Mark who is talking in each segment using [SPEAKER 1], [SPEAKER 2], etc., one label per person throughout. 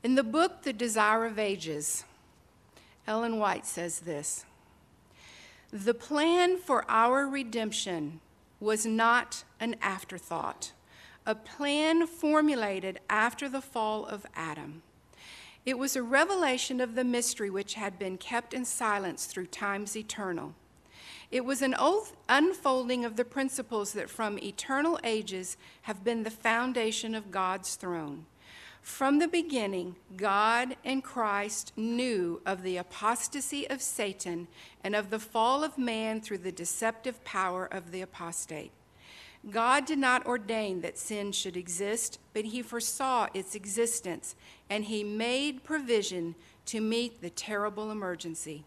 [SPEAKER 1] In the book, The Desire of Ages, Ellen White says this: "The plan for our redemption was not an afterthought, a plan formulated after the fall of Adam. It was a revelation of the mystery which had been kept in silence through times eternal. It was an unfolding of the principles that from eternal ages have been the foundation of God's throne. From the beginning, God and Christ knew of the apostasy of Satan and of the fall of man through the deceptive power of the apostate. God did not ordain that sin should exist, but he foresaw its existence, and he made provision to meet the terrible emergency.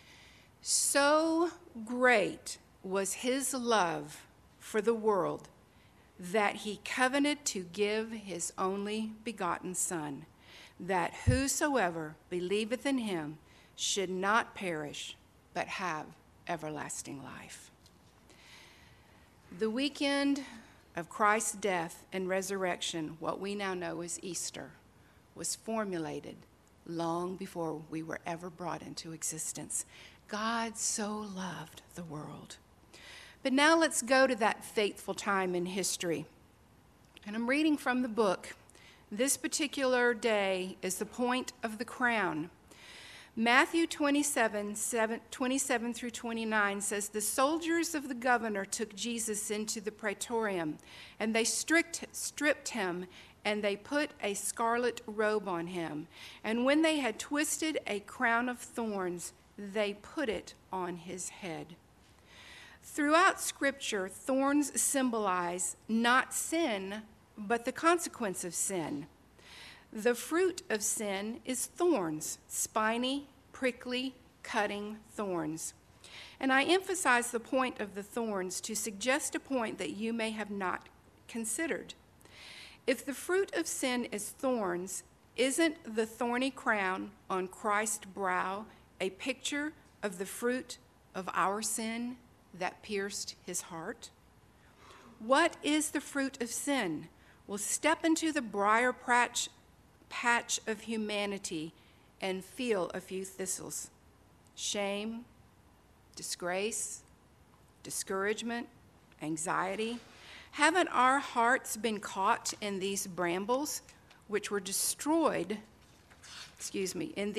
[SPEAKER 1] So great was his love for the world that he covenanted to give his only begotten Son, that whosoever believeth in him should not perish, but have everlasting life." The weekend of Christ's death and resurrection, what we now know as Easter, was formulated long before we were ever brought into existence. God so loved the world. But now let's go to that fateful time in history. And I'm reading from the book. This particular day is the point of the crown. Matthew 27 through 29 says, "The soldiers of the governor took Jesus into the praetorium, and they stripped him, and they put a scarlet robe on him. And when they had twisted a crown of thorns, they put it on his head." Throughout Scripture, thorns symbolize not sin, but the consequence of sin. The fruit of sin is thorns, spiny, prickly, cutting thorns. And I emphasize the point of the thorns to suggest a point that you may have not considered. If the fruit of sin is thorns, isn't the thorny crown on Christ's brow a picture of the fruit of our sin that pierced his heart? What is the fruit of sin? Well, step into the briar patch of humanity and feel a few thistles. Shame, disgrace, discouragement, anxiety. Haven't our hearts been caught in these brambles, which were destroyed, in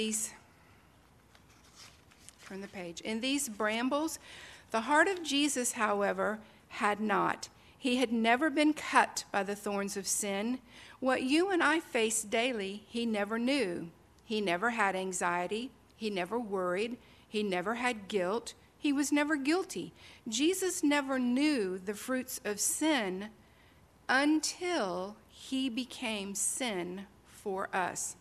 [SPEAKER 1] these brambles? The heart of Jesus, however, had not. He had never been cut by the thorns of sin. What you and I face daily, he never knew. He never had anxiety. He never worried. He never had guilt. He was never guilty. Jesus never knew the fruits of sin until he became sin for us.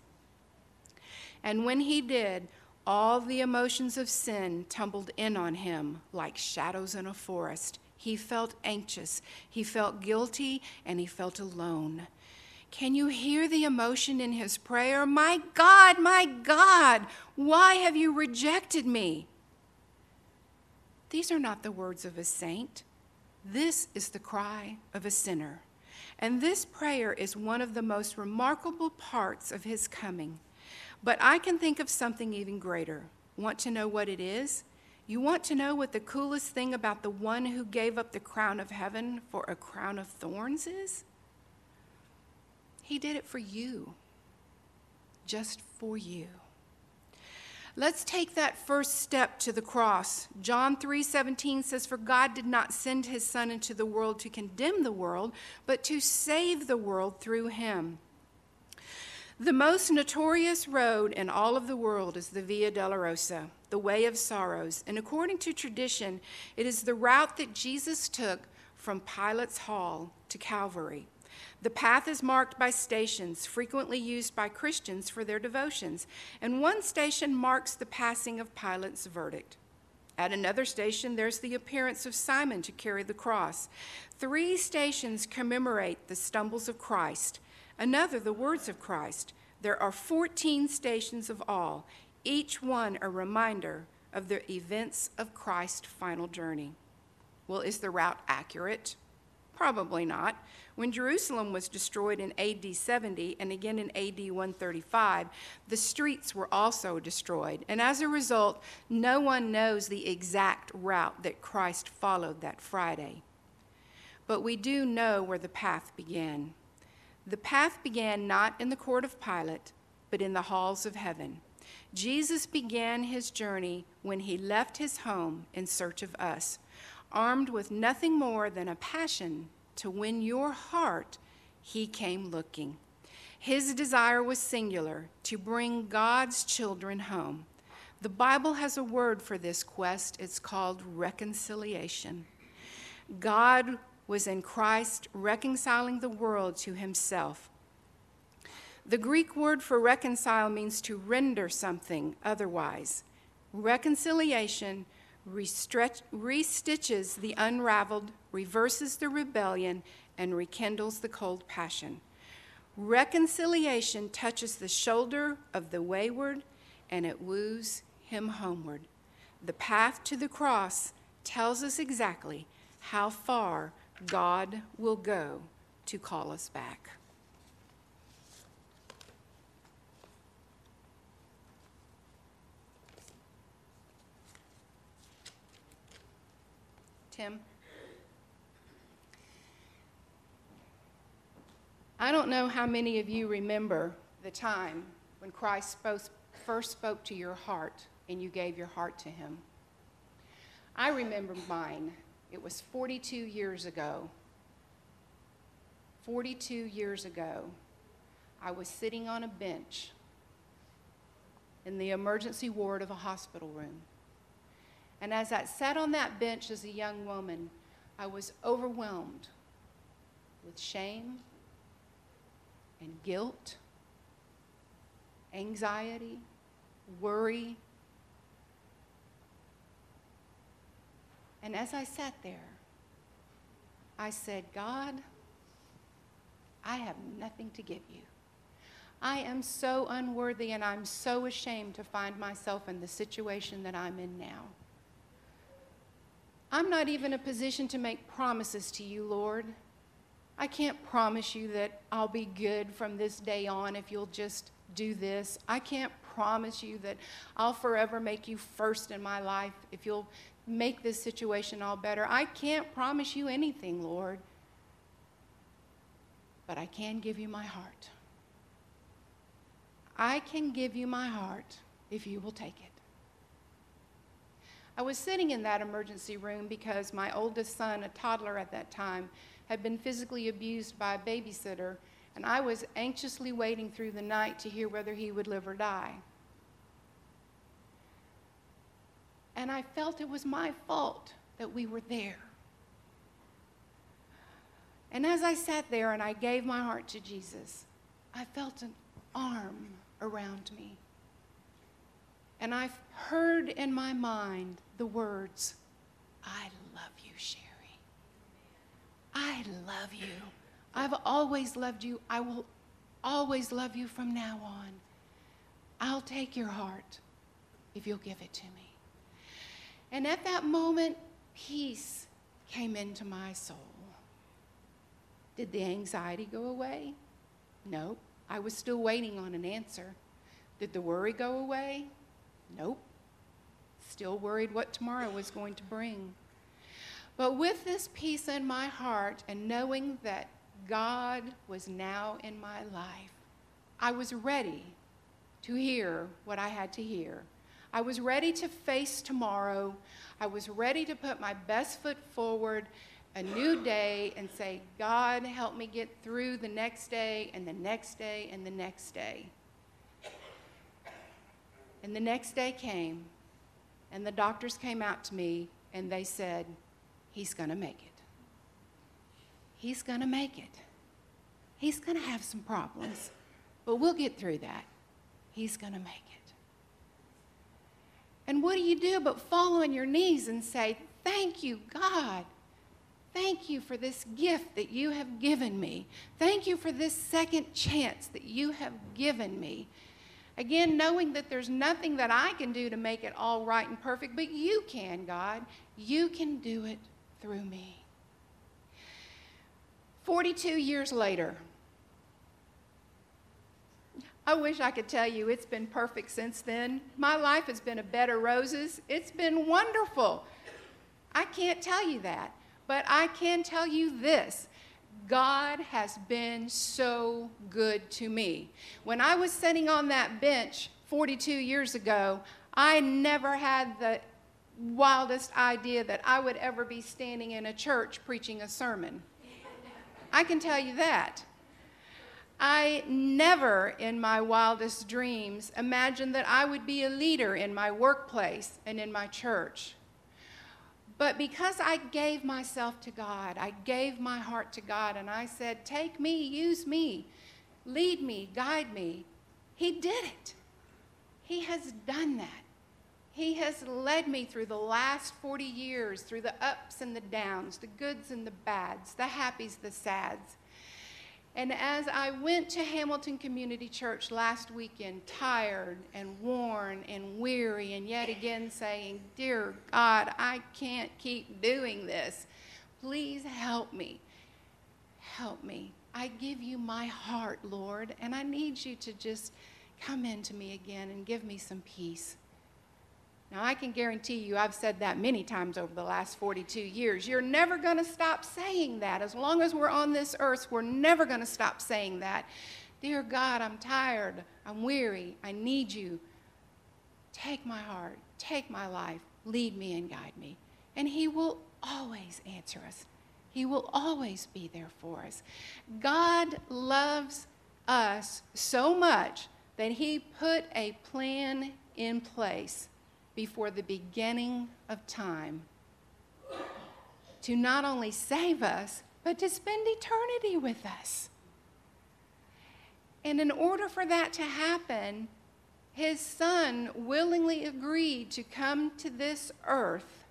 [SPEAKER 1] And when he did, all the emotions of sin tumbled in on him like shadows in a forest. He felt anxious, he felt guilty, and he felt alone. Can you hear the emotion in his prayer? My God, why have you rejected me?" These are not the words of a saint. This is the cry of a sinner. And this prayer is one of the most remarkable parts of his coming. But I can think of something even greater. Want to know what it is? You want to know what the coolest thing about the one who gave up the crown of heaven for a crown of thorns is? He did it for you, just for you. Let's take that first step to the cross. John 3:17 says, "For God did not send his Son into the world to condemn the world, but to save the world through him." The most notorious road in all of the world is the Via Dolorosa, the Way of Sorrows. And according to tradition, it is the route that Jesus took from Pilate's Hall to Calvary. The path is marked by stations, frequently used by Christians for their devotions. And one station marks the passing of Pilate's verdict. At another station, there's the appearance of Simon to carry the cross. 3 stations commemorate the stumbles of Christ. Another, the words of Christ. There are 14 stations of all, each one a reminder of the events of Christ's final journey. Well, is the route accurate? Probably not. When Jerusalem was destroyed in AD 70 and again in AD 135, the streets were also destroyed. And as a result, no one knows the exact route that Christ followed that Friday. But we do know where the path began. The path began not in the court of Pilate, but in the halls of heaven. Jesus began his journey when he left his home in search of us, armed with nothing more than a passion to win your heart. He came looking. His desire was singular, to bring God's children home. The Bible has a word for this quest. It's called reconciliation. God was in Christ reconciling the world to himself. The Greek word for reconcile means to render something otherwise. Reconciliation restitches the unraveled, reverses the rebellion, and rekindles the cold passion. Reconciliation touches the shoulder of the wayward, and it woos him homeward. The path to the cross tells us exactly how far God will go to call us back. Tim? I don't know how many of you remember the time when Christ first spoke to your heart and you gave your heart to him. I remember mine. It was 42 years ago. 42 years ago, I was sitting on a bench in the emergency ward of a hospital room. And as I sat on that bench as a young woman, I was overwhelmed with shame and guilt, anxiety, worry. And as I sat there, I said, God, I have nothing to give you. I am so unworthy, and I'm so ashamed to find myself in the situation that I'm in now. I'm not even in a position to make promises to you, Lord. I can't promise you that I'll be good from this day on if you'll just do this. I can't promise you that I'll forever make you first in my life if you'll make this situation all better. I can't promise you anything, Lord. But I can give you my heart. I can give you my heart if you will take it. I was sitting in that emergency room because my oldest son, a toddler at that time, had been physically abused by a babysitter, and I was anxiously waiting through the night to hear whether he would live or die. And I felt it was my fault that we were there. And as I sat there and I gave my heart to Jesus, I felt an arm around me. And I heard in my mind the words, I love you, Sherry. I love you. I've always loved you. I will always love you from now on. I'll take your heart if you'll give it to me. And at that moment, peace came into my soul. Did the anxiety go away? No. I was still waiting on an answer. Did the worry go away? Nope. Still worried what tomorrow was going to bring. But with this peace in my heart and knowing that God was now in my life, I was ready to hear what I had to hear. I was ready to face tomorrow. I was ready to put my best foot forward, a new day, and say, God, help me get through the next day and the next day and the next day. And the next day came, and the doctors came out to me, and they said, he's going to make it. He's going to make it. He's going to have some problems, but we'll get through that. He's going to make it. And what do you do but fall on your knees and say, thank you, God. Thank you for this gift that you have given me. Thank you for this second chance that you have given me. Again, knowing that there's nothing that I can do to make it all right and perfect, but you can, God. You can do it through me. 42 years later, I wish I could tell you it's been perfect since then. My life has been a bed of roses. It's been wonderful. I can't tell you that, but I can tell you this. God has been so good to me. When I was sitting on that bench 42 years ago, I never had the wildest idea that I would ever be standing in a church preaching a sermon. I can tell you that. I never in my wildest dreams imagined that I would be a leader in my workplace and in my church. But because I gave myself to God, I gave my heart to God, and I said, take me, use me, lead me, guide me, He did it. He has done that. He has led me through the last 40 years, through the ups and the downs, the goods and the bads, the happies, the sads. And as I went to Hamilton Community Church last weekend, tired and worn and weary, and yet again saying, dear God, I can't keep doing this. Please help me. Help me. I give you my heart, Lord, and I need you to just come into me again and give me some peace. Now, I can guarantee you, I've said that many times over the last 42 years. You're never going to stop saying that. As long as we're on this earth, we're never going to stop saying that. Dear God, I'm tired. I'm weary. I need you. Take my heart. Take my life. Lead me and guide me. And He will always answer us. He will always be there for us. God loves us so much that He put a plan in place before the beginning of time to not only save us, but to spend eternity with us. And in order for that to happen, His Son willingly agreed to come to this earth,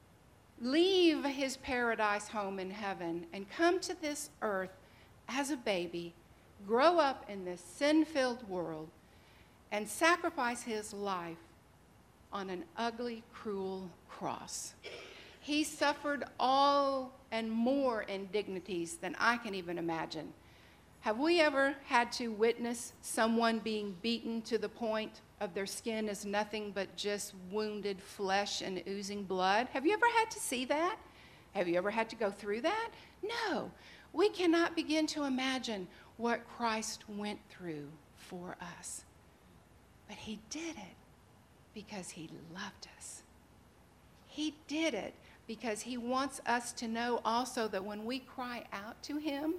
[SPEAKER 1] leave His paradise home in heaven, and come to this earth as a baby, grow up in this sin-filled world, and sacrifice His life on an ugly, cruel cross. He suffered all and more indignities than I can even imagine. Have we ever had to witness someone being beaten to the point of their skin is nothing but just wounded flesh and oozing blood? Have you ever had to see that? Have you ever had to go through that? No. We cannot begin to imagine what Christ went through for us. But He did it because He loved us. He did it because He wants us to know also that when we cry out to Him,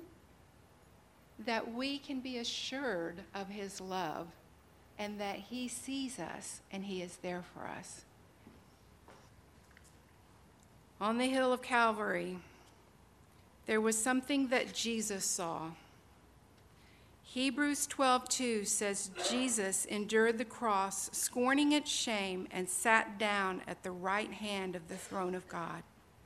[SPEAKER 1] that we can be assured of His love and that He sees us and He is there for us. On the hill of Calvary, there was something that Jesus saw. Hebrews 12:2 says, Jesus endured the cross, scorning its shame, and sat down at the right hand of the throne of God.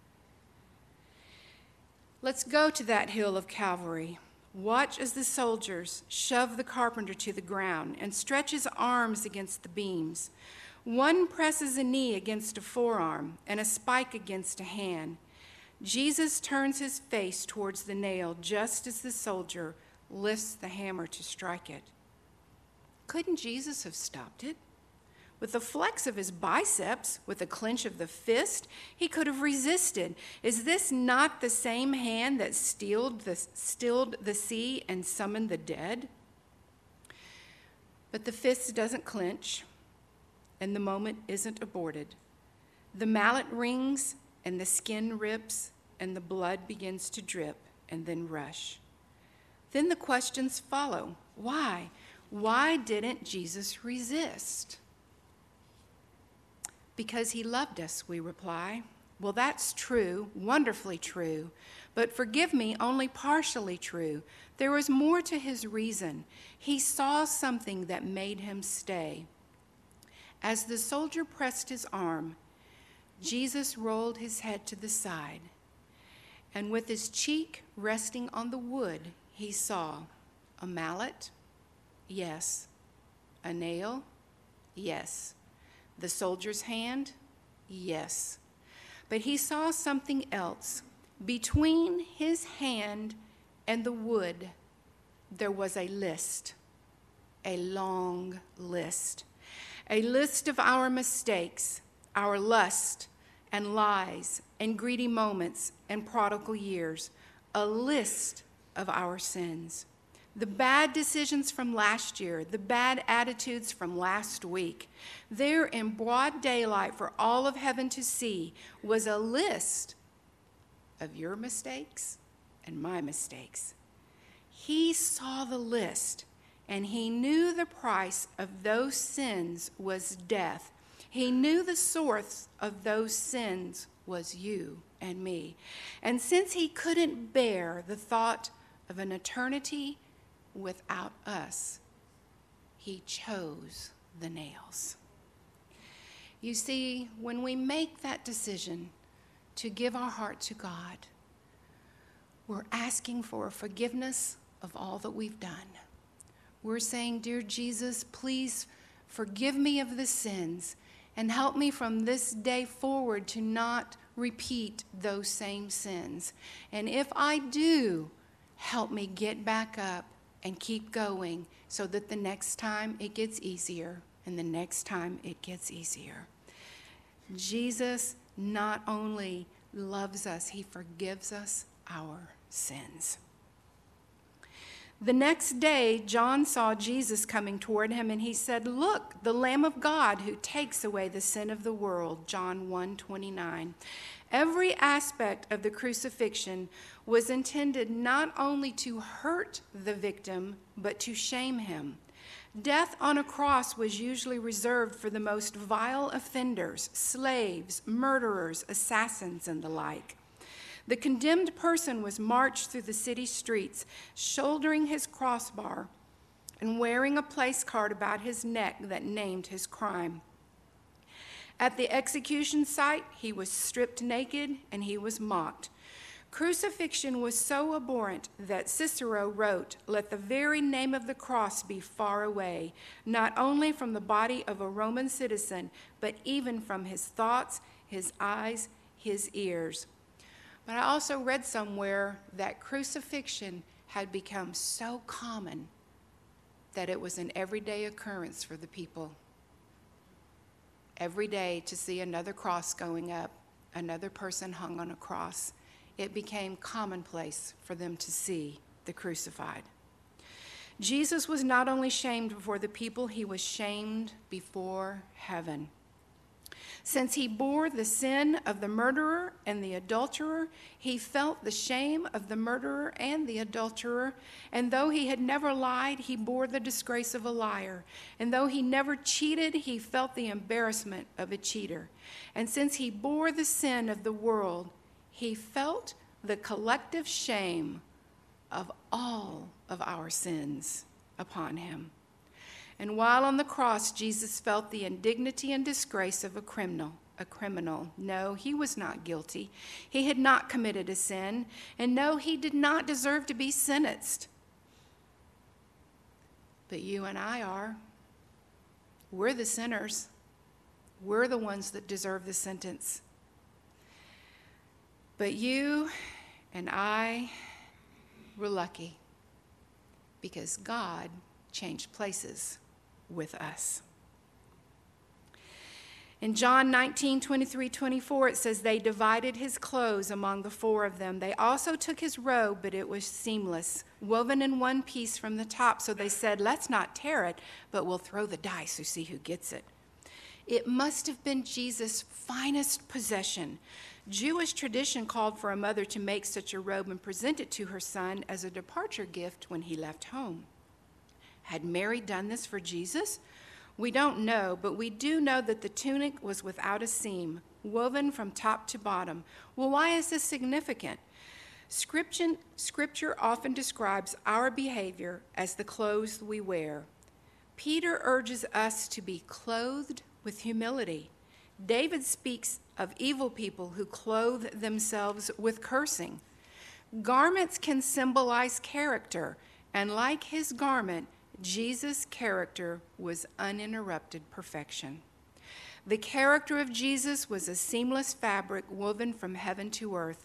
[SPEAKER 1] Let's go to that hill of Calvary. Watch as the soldiers shove the carpenter to the ground and stretch his arms against the beams. One presses a knee against a forearm and a spike against a hand. Jesus turns his face towards the nail just as the soldier lifts the hammer to strike it. Couldn't Jesus have stopped it? With a flex of his biceps, with a clench of the fist, he could have resisted. Is this not the same hand that stilled the sea and summoned the dead? But the fist doesn't clench, and the moment isn't aborted. The mallet rings, and the skin rips, and the blood begins to drip and then rush. Then the questions follow. Why? Why didn't Jesus resist? Because He loved us, we reply. Well, that's true, wonderfully true, but forgive me, only partially true. There was more to His reason. He saw something that made Him stay. As the soldier pressed his arm, Jesus rolled his head to the side, and with his cheek resting on the wood, he saw a mallet, yes. A nail, yes. The soldier's hand, yes. But he saw something else. Between his hand and the wood, there was a list, a long list. A list of our mistakes, our lust and lies and greedy moments and prodigal years. A list of our sins. The bad decisions from last year, the bad attitudes from last week. There in broad daylight for all of heaven to see was a list of your mistakes and my mistakes. He saw the list, and he knew the price of those sins was death. He knew the source of those sins was you and me. And since he couldn't bear the thought of an eternity without us, he chose the nails. You see, when we make that decision to give our heart to God, we're asking for forgiveness of all that we've done. We're saying, dear Jesus, please forgive me of the sins and help me from this day forward to not repeat those same sins. And if I do, help me get back up and keep going so that the next time it gets easier and the next time it gets easier. Jesus not only loves us, he forgives us our sins. The next day, John saw Jesus coming toward him, and he said, "Look, the Lamb of God who takes away the sin of the world," John 1:29. Every aspect of the crucifixion was intended not only to hurt the victim, but to shame him. Death on a cross was usually reserved for the most vile offenders, slaves, murderers, assassins, and the like. The condemned person was marched through the city streets, shouldering his crossbar and wearing a place card about his neck that named his crime. At the execution site, he was stripped naked and he was mocked. Crucifixion was so abhorrent that Cicero wrote, "Let the very name of the cross be far away, not only from the body of a Roman citizen, but even from his thoughts, his eyes, his ears." But I also read somewhere that crucifixion had become so common that it was an everyday occurrence for the people. Every day to see another cross going up, another person hung on a cross. It became commonplace for them to see the crucified. Jesus was not only shamed before the people, he was shamed before heaven. Since he bore the sin of the murderer and the adulterer, he felt the shame of the murderer and the adulterer. And though he had never lied, he bore the disgrace of a liar. And though he never cheated, he felt the embarrassment of a cheater. And since he bore the sin of the world, he felt the collective shame of all of our sins upon him. And while on the cross, Jesus felt the indignity and disgrace of a criminal. No, he was not guilty. He had not committed a sin. And no, he did not deserve to be sentenced. But you and I are. We're the sinners. We're the ones that deserve the sentence. But you and I were lucky because God changed places with us. In John 19:23-24, it says, "They divided his clothes among the four of them. They also took his robe, but it was seamless, woven in one piece from the top. So they said, 'Let's not tear it, but we'll throw the dice to see who gets it.'" It must have been Jesus' finest possession. Jewish tradition called for a mother to make such a robe and present it to her son as a departure gift when he left home. Had Mary done this for Jesus? We don't know, but we do know that the tunic was without a seam, woven from top to bottom. Well, why is this significant? Scripture often describes our behavior as the clothes we wear. Peter urges us to be clothed with humility. David speaks of evil people who clothe themselves with cursing. Garments can symbolize character, and like his garment, Jesus' character was uninterrupted perfection. The character of Jesus was a seamless fabric woven from heaven to earth,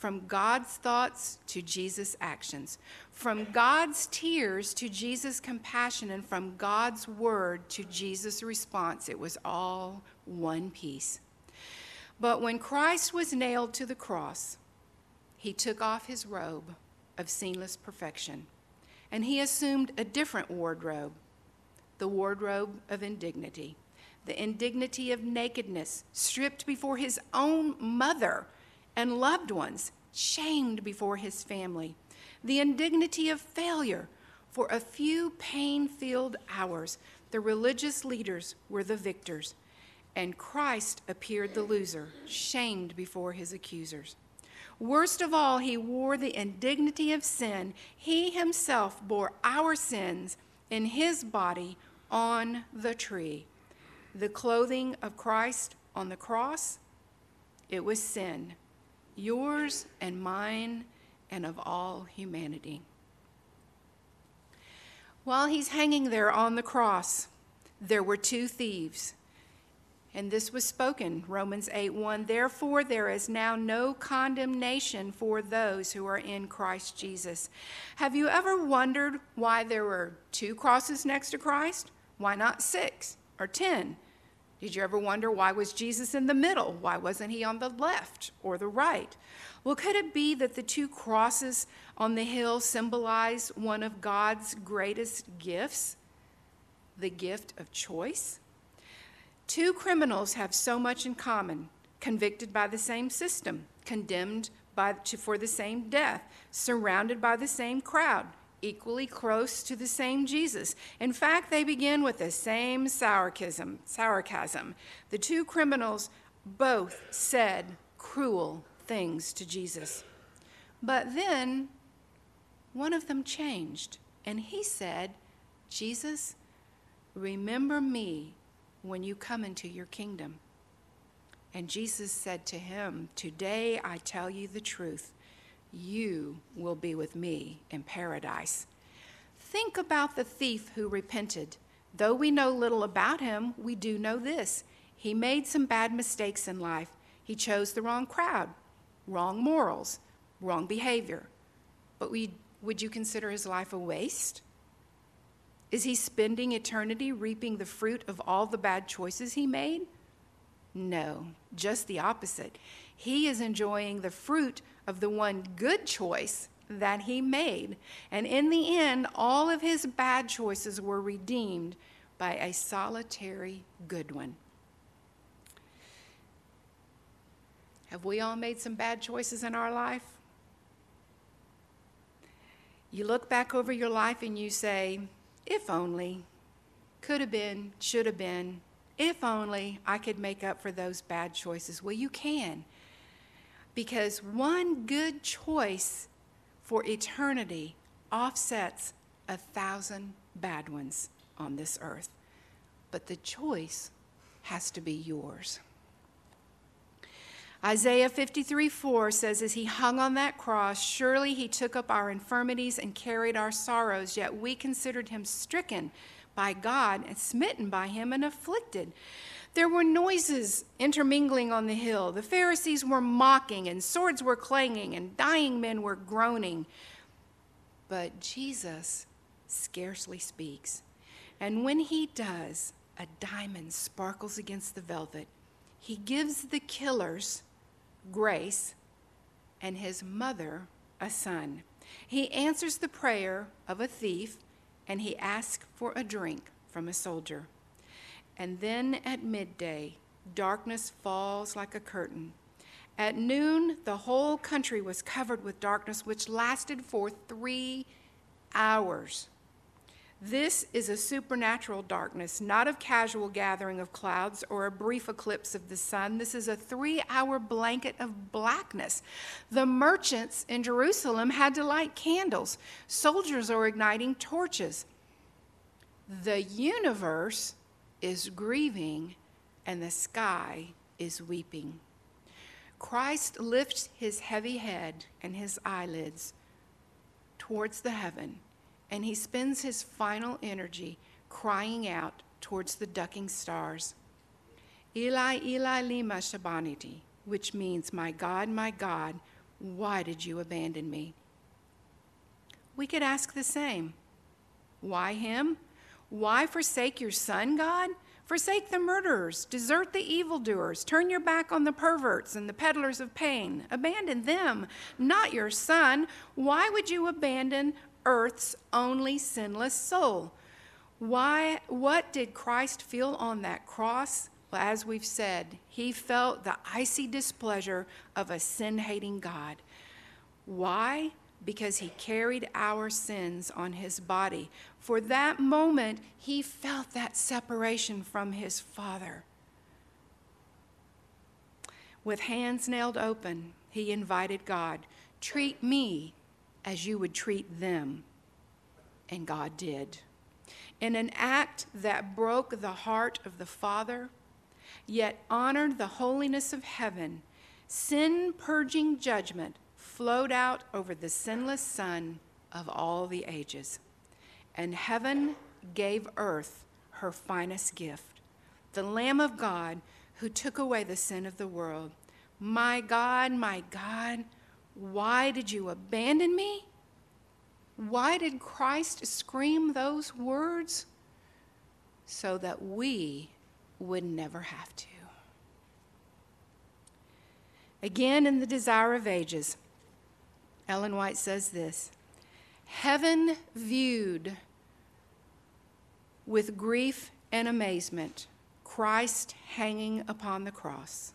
[SPEAKER 1] from God's thoughts to Jesus' actions, from God's tears to Jesus' compassion, and from God's word to Jesus' response. It was all one piece. But when Christ was nailed to the cross, he took off his robe of seamless perfection, and he assumed a different wardrobe, the wardrobe of indignity, the indignity of nakedness, stripped before his own mother and loved ones, shamed before his family, the indignity of failure. For a few pain-filled hours, the religious leaders were the victors, and Christ appeared the loser, shamed before his accusers. Worst of all, he wore the indignity of sin. He himself bore our sins in his body on the tree. The clothing of Christ on the cross, it was sin, yours and mine and of all humanity. While he's hanging there on the cross, there were two thieves. And this was spoken, Romans 8:1. Therefore, there is now no condemnation for those who are in Christ Jesus. Have you ever wondered why there were two crosses next to Christ? Why not 6 or 10? Did you ever wonder why was Jesus in the middle? Why wasn't he on the left or the right? Well, could it be that the two crosses on the hill symbolize one of God's greatest gifts, the gift of choice? Two criminals have so much in common: convicted by the same system, condemned for the same death, surrounded by the same crowd, equally close to the same Jesus. In fact, they begin with the same sarcasm. The two criminals both said cruel things to Jesus. But then one of them changed, and he said, Jesus, remember me when you come into your kingdom. And Jesus said to him, today I tell you the truth. You will be with me in paradise. Think about the thief who repented. Though we know little about him, we do know this. He made some bad mistakes in life. He chose the wrong crowd, wrong morals, wrong behavior. But would you consider his life a waste? Is he spending eternity reaping the fruit of all the bad choices he made? No, just the opposite. He is enjoying the fruit of the one good choice that he made. And in the end, all of his bad choices were redeemed by a solitary good one. Have we all made some bad choices in our life? You look back over your life and you say, if only, could have been, should have been, if only I could make up for those bad choices. Well, you can. Because one good choice for eternity offsets 1,000 bad ones on this earth. But the choice has to be yours. Isaiah 53:4 says, as he hung on that cross, surely he took up our infirmities and carried our sorrows, yet we considered him stricken by God and smitten by him and afflicted. There were noises intermingling on the hill. The Pharisees were mocking, and swords were clanging, and dying men were groaning. But Jesus scarcely speaks. And when he does, a diamond sparkles against the velvet. He gives the killers grace and his mother a son. He answers the prayer of a thief, and he asks for a drink from a soldier. And then at midday, darkness falls like a curtain. At noon, the whole country was covered with darkness, which lasted for 3 hours. This is a supernatural darkness, not a casual gathering of clouds or a brief eclipse of the sun. This is a 3-hour blanket of blackness. The merchants in Jerusalem had to light candles. Soldiers are igniting torches. The universe is grieving, and the sky is weeping. Christ lifts his heavy head and his eyelids towards the heaven, and he spends his final energy crying out towards the ducking stars. Eli, Eli, lema sabachthani, which means, my God, why did you abandon me?" We could ask the same. Why him? Why forsake your son, God? Forsake the murderers, desert the evildoers, turn your back on the perverts and the peddlers of pain. Abandon them, not your son. Why would you abandon earth's only sinless soul? What did Christ feel on that cross? Well, as we've said, he felt the icy displeasure of a sin-hating God. Why? Because he carried our sins on his body. For that moment, he felt that separation from his Father. With hands nailed open, he invited God, "Treat me as you would treat them." And God did. In an act that broke the heart of the Father, yet honored the holiness of heaven, sin-purging judgment flowed out over the sinless Son of all the ages. And heaven gave earth her finest gift, the Lamb of God who took away the sin of the world. My God, why did you abandon me? Why did Christ scream those words? So that we would never have to. Again, in The Desire of Ages, Ellen White says this: "Heaven viewed with grief and amazement Christ hanging upon the cross,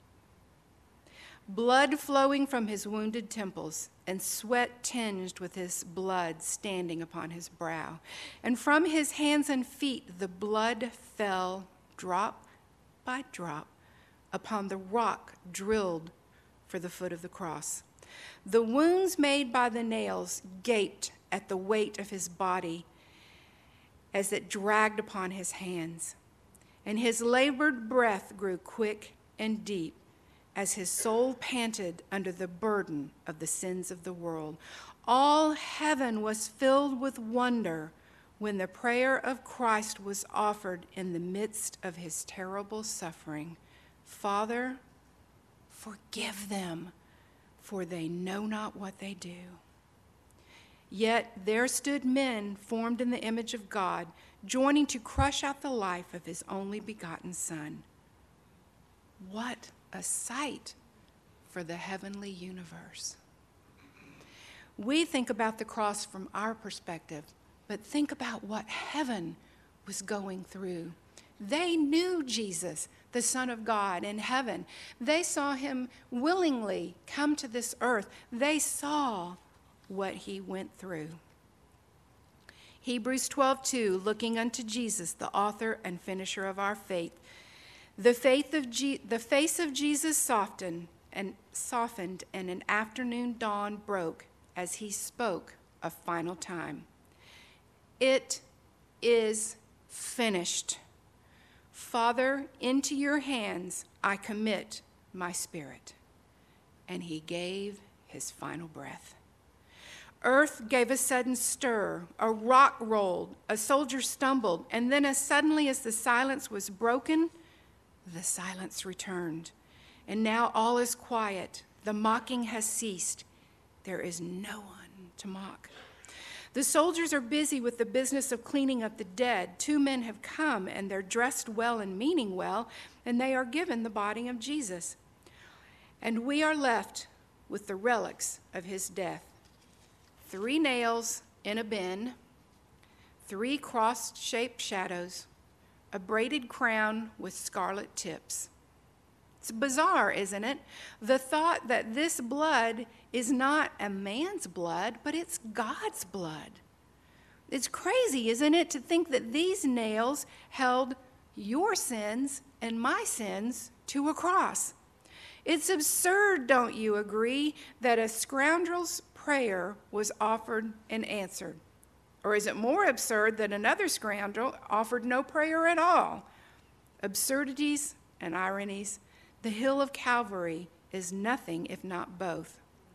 [SPEAKER 1] blood flowing from his wounded temples, and sweat tinged with his blood standing upon his brow. And from his hands and feet the blood fell drop by drop upon the rock drilled for the foot of the cross. The wounds made by the nails gaped at the weight of his body as it dragged upon his hands, and his labored breath grew quick and deep as his soul panted under the burden of the sins of the world. All heaven was filled with wonder when the prayer of Christ was offered in the midst of his terrible suffering. Father, forgive them, for they know not what they do. Yet there stood men formed in the image of God, joining to crush out the life of his only begotten Son. What a sight for the heavenly universe. We think about the cross from our perspective, but think about what heaven was going through. They knew Jesus, the Son of God, in heaven. They saw him willingly come to this earth. They saw what he went through. Hebrews 12:2, looking unto Jesus, the author and finisher of our faith. The face of Jesus softened, and an afternoon dawn broke as he spoke a final time. It is finished. Father, into your hands I commit my spirit. And he gave his final breath. Earth gave a sudden stir, a rock rolled, a soldier stumbled, and then as suddenly as the silence was broken, the silence returned. And now all is quiet. The mocking has ceased. There is no one to mock. The soldiers are busy with the business of cleaning up the dead. 2 men have come, and they're dressed well and meaning well, and they are given the body of Jesus. And we are left with the relics of his death. 3 nails in a bin, 3 cross-shaped shadows, a braided crown with scarlet tips. It's bizarre, isn't it? The thought that this blood is not a man's blood, but it's God's blood. It's crazy, isn't it, to think that these nails held your sins and my sins to a cross. It's absurd, don't you agree, that a scoundrel's prayer was offered and answered? Or is it more absurd that another scoundrel offered no prayer at all? Absurdities and ironies. The hill of Calvary is nothing if not both.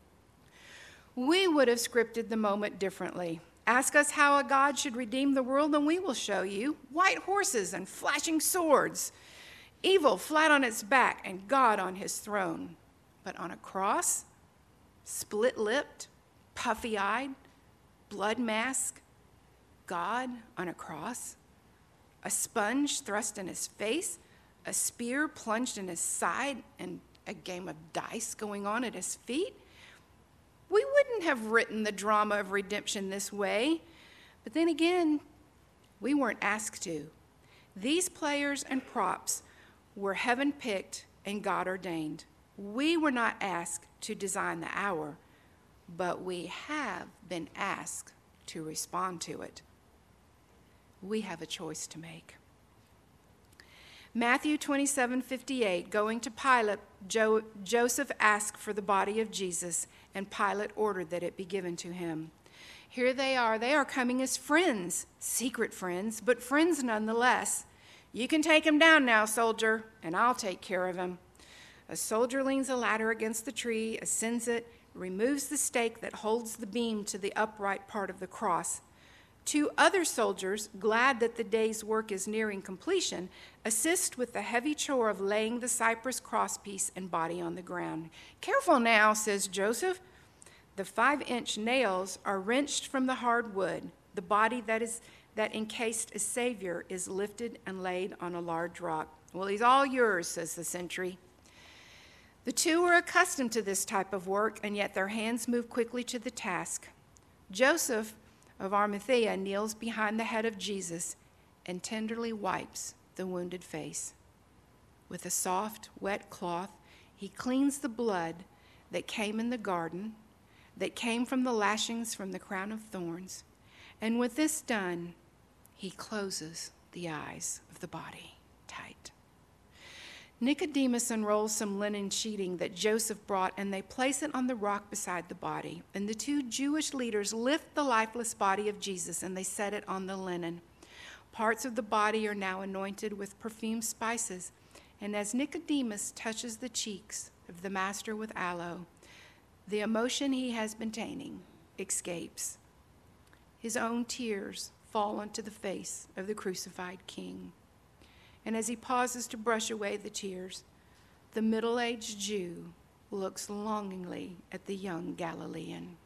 [SPEAKER 1] We would have scripted the moment differently. Ask us how a God should redeem the world, and we will show you white horses and flashing swords, evil flat on its back, and God on his throne. But on a cross, split-lipped, puffy-eyed, blood mask, God on a cross, a sponge thrust in his face, a spear plunged in his side, and a game of dice going on at his feet. We wouldn't have written the drama of redemption this way. But then again, we weren't asked to. These players and props were heaven-picked and God-ordained. We were not asked to design the hour, but we have been asked to respond to it. We have a choice to make. Matthew 27:58, going to Pilate, Joseph asked for the body of Jesus, and Pilate ordered that it be given to him. Here they are coming as friends, secret friends, but friends nonetheless. You can take him down now, soldier, and I'll take care of him. A soldier leans a ladder against the tree, ascends it, removes the stake that holds the beam to the upright part of the cross. Two other soldiers, glad that the day's work is nearing completion, assist with the heavy chore of laying the cypress crosspiece and body on the ground. Careful now, says Joseph. The 5-inch nails are wrenched from the hard wood. The body that encased a Savior is lifted and laid on a large rock. Well, he's all yours, says the sentry. The two are accustomed to this type of work, and yet their hands move quickly to the task. Joseph of Arimathea kneels behind the head of Jesus and tenderly wipes the wounded face. With a soft, wet cloth, he cleans the blood that came in the garden, that came from the lashings from the crown of thorns. And with this done, he closes the eyes of the body tight. Nicodemus unrolls some linen sheeting that Joseph brought, and they place it on the rock beside the body. And the two Jewish leaders lift the lifeless body of Jesus, and they set it on the linen. Parts of the body are now anointed with perfumed spices, and as Nicodemus touches the cheeks of the Master with aloe, the emotion he has been containing escapes. His own tears fall onto the face of the crucified King. And as he pauses to brush away the tears, the middle-aged Jew looks longingly at the young Galilean.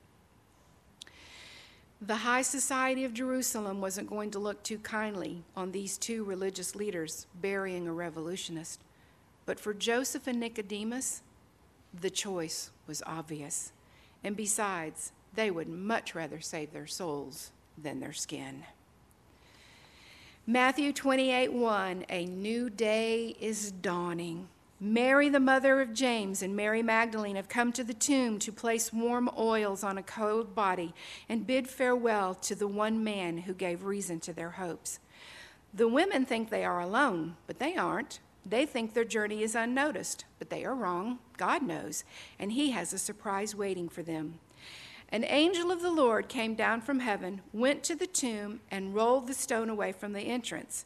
[SPEAKER 1] The high society of Jerusalem wasn't going to look too kindly on these two religious leaders burying a revolutionist. But for Joseph and Nicodemus, the choice was obvious. And besides, they would much rather save their souls than their skin. Matthew 28:1, a new day is dawning. Mary, the mother of James, and Mary Magdalene have come to the tomb to place warm oils on a cold body and bid farewell to the one man who gave reason to their hopes. The women think they are alone, but they aren't. They think their journey is unnoticed, but they are wrong. God knows, and he has a surprise waiting for them. An angel of the Lord came down from heaven, went to the tomb, and rolled the stone away from the entrance.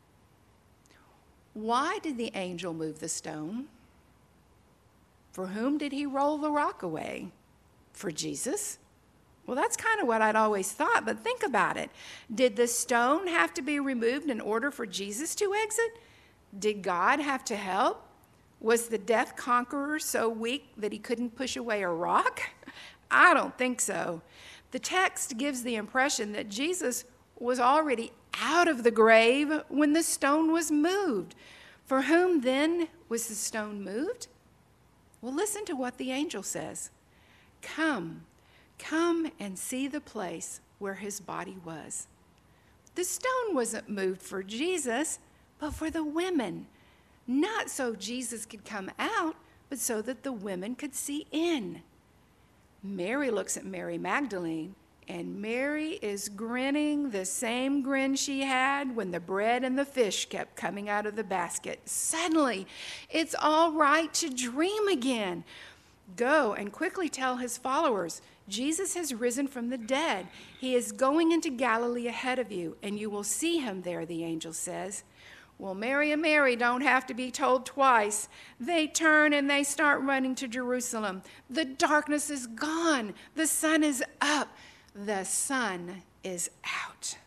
[SPEAKER 1] Why did the angel move the stone? For whom did he roll the rock away? For Jesus? Well, that's kind of what I'd always thought, but think about it. Did the stone have to be removed in order for Jesus to exit? Did God have to help? Was the death conqueror so weak that he couldn't push away a rock? I don't think so. The text gives the impression that Jesus was already out of the grave when the stone was moved. For whom then was the stone moved? Well, listen to what the angel says. Come and see the place where his body was. The stone wasn't moved for Jesus, but for the women. Not so Jesus could come out, but so that the women could see in. Mary looks at Mary Magdalene, and Mary is grinning the same grin she had when the bread and the fish kept coming out of the basket. Suddenly, it's all right to dream again. Go and quickly tell his followers, Jesus has risen from the dead. He is going into Galilee ahead of you, and you will see him there, the angel says. Well, Mary and Mary don't have to be told twice. They turn and they start running to Jerusalem. The darkness is gone. The sun is up. The sun is out.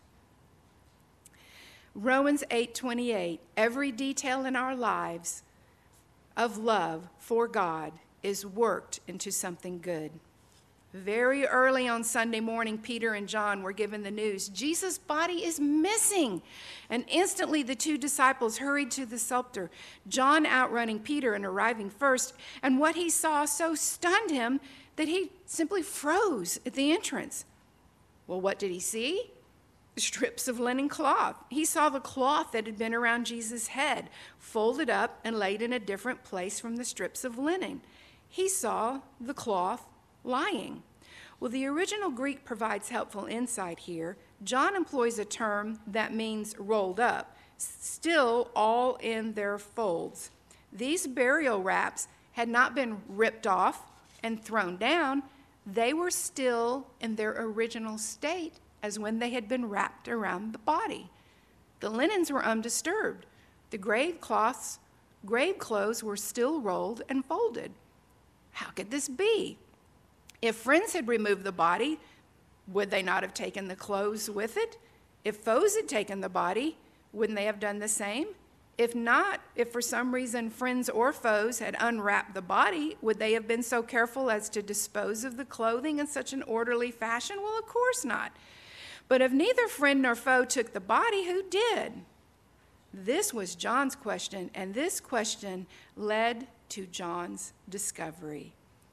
[SPEAKER 1] Romans 8:28, every detail in our lives of love for God is worked into something good. Very early on Sunday morning, Peter and John were given the news, Jesus' body is missing. And instantly the two disciples hurried to the sepulchre, John outrunning Peter and arriving first. And what he saw so stunned him that he simply froze at the entrance. Well, what did he see? Strips of linen cloth. He saw the cloth that had been around Jesus' head, folded up and laid in a different place from the strips of linen. He saw the cloth lying. Well, the original Greek provides helpful insight here. John employs a term that means rolled up, still all in their folds. These burial wraps had not been ripped off and thrown down. They were still in their original state as when they had been wrapped around the body. The linens were undisturbed. The grave clothes were still rolled and folded. How could this be? If friends had removed the body, would they not have taken the clothes with it? If foes had taken the body, wouldn't they have done the same? If not, if for some reason friends or foes had unwrapped the body, would they have been so careful as to dispose of the clothing in such an orderly fashion? Well, of course not. But if neither friend nor foe took the body, who did? This was John's question, and this question led to John's discovery.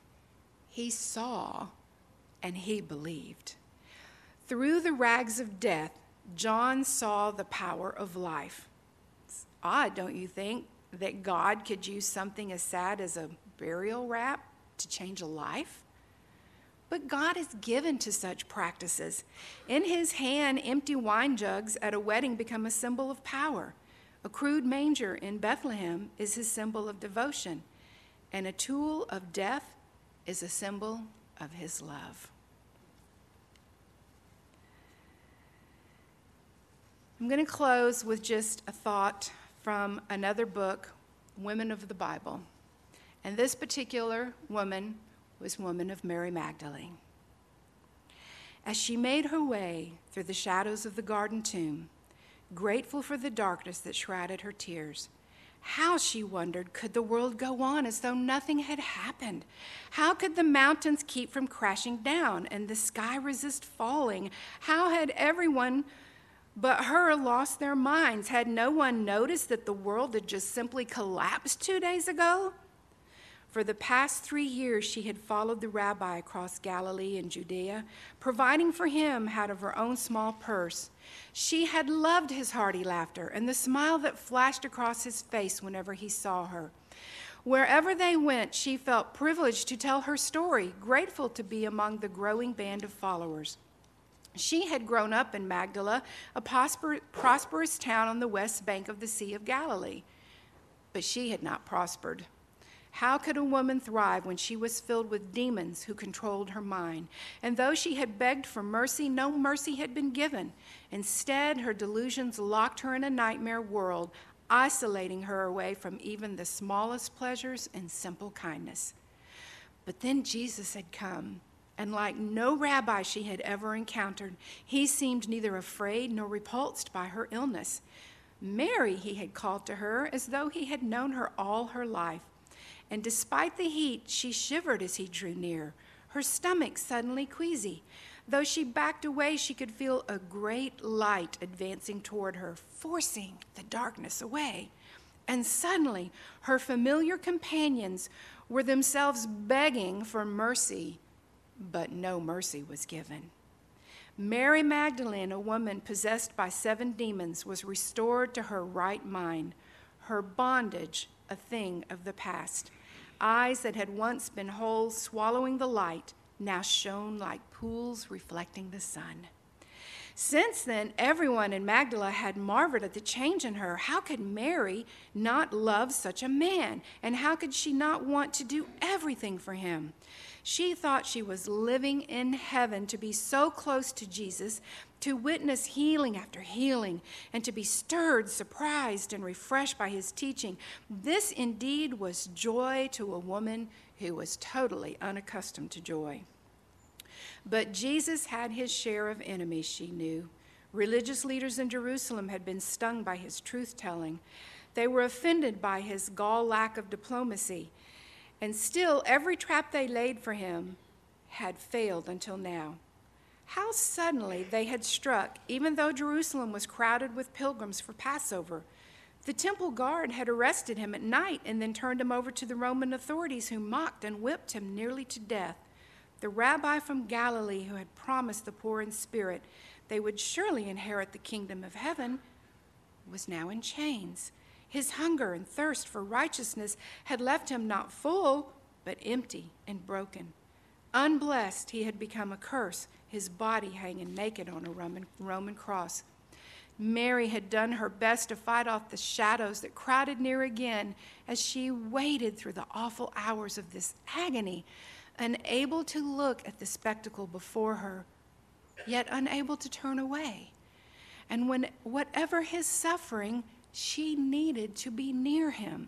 [SPEAKER 1] He saw and he believed. Through the rags of death, John saw the power of life. It's odd, don't you think, that God could use something as sad as a burial wrap to change a life? But God is given to such practices. In his hand, empty wine jugs at a wedding become a symbol of power. A crude manger in Bethlehem is his symbol of devotion. And a tool of death is a symbol of his love. I'm going to close with just a thought from another book, Women of the Bible. And this particular woman was woman of Mary Magdalene. As she made her way through the shadows of the garden tomb, grateful for the darkness that shrouded her tears, how, she wondered, could the world go on as though nothing had happened? How could the mountains keep from crashing down and the sky resist falling? How had everyone but her lost their minds? Had no one noticed that the world had just simply collapsed 2 days ago? For the past 3 years, she had followed the rabbi across Galilee and Judea, providing for him out of her own small purse. She had loved his hearty laughter and the smile that flashed across his face whenever he saw her. Wherever they went, she felt privileged to tell her story, grateful to be among the growing band of followers. She had grown up in Magdala, a prosperous town on the west bank of the Sea of Galilee. But she had not prospered. How could a woman thrive when she was filled with demons who controlled her mind? And though she had begged for mercy, no mercy had been given. Instead, her delusions locked her in a nightmare world, isolating her away from even the smallest pleasures and simple kindness. But then Jesus had come, and like no rabbi she had ever encountered, he seemed neither afraid nor repulsed by her illness. Mary, he had called to her as though he had known her all her life. And despite the heat, she shivered as he drew near, her stomach suddenly queasy. Though she backed away, she could feel a great light advancing toward her, forcing the darkness away. And suddenly, her familiar companions were themselves begging for mercy, but no mercy was given. Mary Magdalene, a woman possessed by 7 demons, was restored to her right mind, her bondage a thing of the past. Eyes that had once been holes swallowing the light now shone like pools reflecting the sun. Since then, everyone in Magdala had marveled at the change in her. How could Mary not love such a man? And how could she not want to do everything for him? She thought she was living in heaven, to be so close to Jesus, to witness healing after healing, and to be stirred, surprised, and refreshed by his teaching. This indeed was joy to a woman who was totally unaccustomed to joy. But Jesus had his share of enemies, she knew. Religious leaders in Jerusalem had been stung by his truth-telling. They were offended by his gall lack of diplomacy. And still, every trap they laid for him had failed until now. How suddenly they had struck, even though Jerusalem was crowded with pilgrims for Passover. The temple guard had arrested him at night and then turned him over to the Roman authorities, who mocked and whipped him nearly to death. The rabbi from Galilee, who had promised the poor in spirit they would surely inherit the kingdom of heaven, was now in chains. His hunger and thirst for righteousness had left him not full, but empty and broken. Unblessed, he had become a curse, his body hanging naked on a Roman cross. Mary had done her best to fight off the shadows that crowded near again as she waited through the awful hours of this agony, unable to look at the spectacle before her, yet unable to turn away. And when whatever his suffering, she needed to be near him.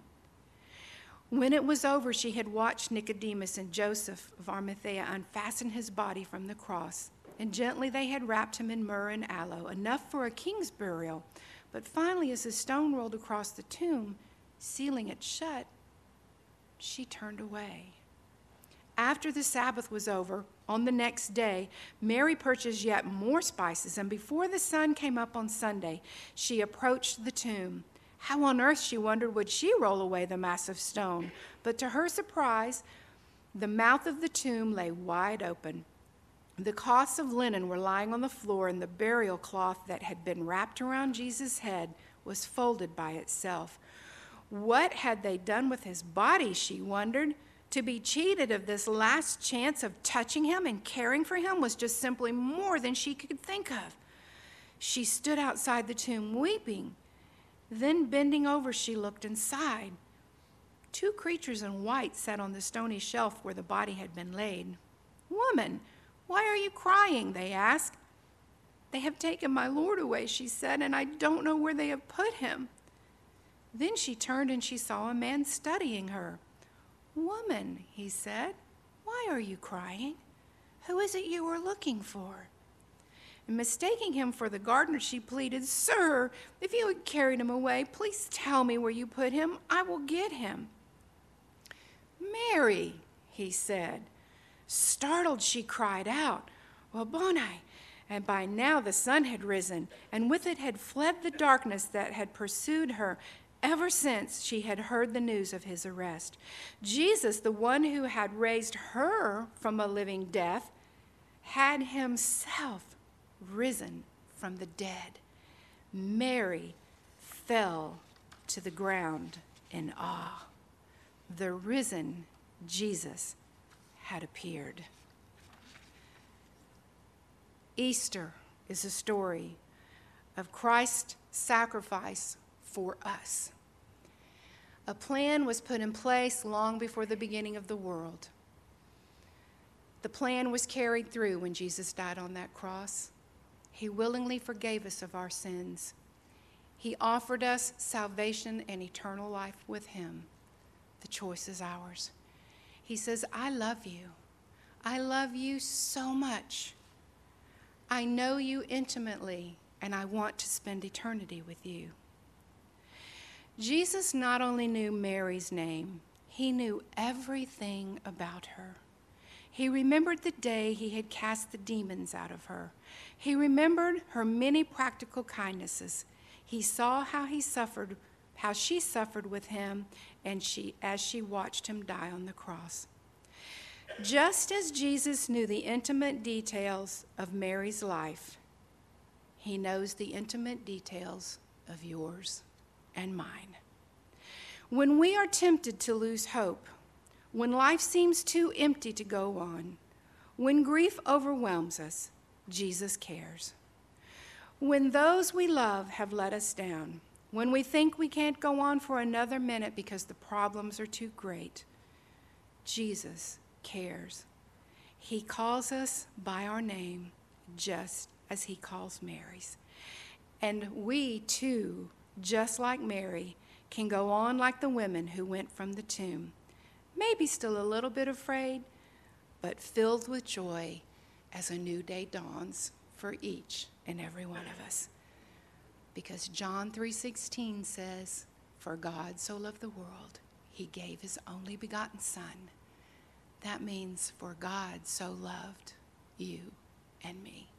[SPEAKER 1] When it was over, she had watched Nicodemus and Joseph of Arimathea unfasten his body from the cross, and gently they had wrapped him in myrrh and aloe, enough for a king's burial. But finally, as the stone rolled across the tomb, sealing it shut, she turned away. After the Sabbath was over, on the next day, Mary purchased yet more spices, and before the sun came up on Sunday, she approached the tomb. How on earth, she wondered, would she roll away the massive stone? But to her surprise, the mouth of the tomb lay wide open. The cloths of linen were lying on the floor, and the burial cloth that had been wrapped around Jesus' head was folded by itself. What had they done with his body, she wondered? To be cheated of this last chance of touching him and caring for him was just simply more than she could think of. She stood outside the tomb weeping. Then, bending over, she looked inside. 2 creatures in white sat on the stony shelf where the body had been laid. "Woman, why are you crying?" they asked. "They have taken my Lord away," she said, "and I don't know where they have put him." Then she turned and she saw a man studying her. "Woman," he said, "why are you crying? Who is it you are looking for?" And mistaking him for the gardener, she pleaded, "Sir, if you had carried him away, please tell me where you put him. I will get him." "Mary," he said. Startled, she cried out, "Rabboni!" And by now the sun had risen, and with it had fled the darkness that had pursued her ever since she had heard the news of his arrest. Jesus, the one who had raised her from a living death, had himself risen from the dead. Mary fell to the ground in awe. The risen Jesus had appeared. Easter is a story of Christ's sacrifice for us. A plan was put in place long before the beginning of the world. The plan was carried through when Jesus died on that cross. He willingly forgave us of our sins. He offered us salvation and eternal life with him. The choice is ours. He says, "I love you. I love you so much. I know you intimately, and I want to spend eternity with you." Jesus not only knew Mary's name, he knew everything about her. He remembered the day he had cast the demons out of her. He remembered her many practical kindnesses. He saw how she suffered with him, and as she watched him die on the cross. Just as Jesus knew the intimate details of Mary's life, he knows the intimate details of yours and mine. When we are tempted to lose hope, when life seems too empty to go on, when grief overwhelms us, Jesus cares. When those we love have let us down, when we think we can't go on for another minute because the problems are too great, Jesus cares. He calls us by our name just as he calls Mary's. And we too, just like Mary, can go on like the women who went from the tomb, maybe still a little bit afraid, but filled with joy as a new day dawns for each and every one of us. Because John 3:16 says, "For God so loved the world, he gave his only begotten Son, That means for God so loved you and me.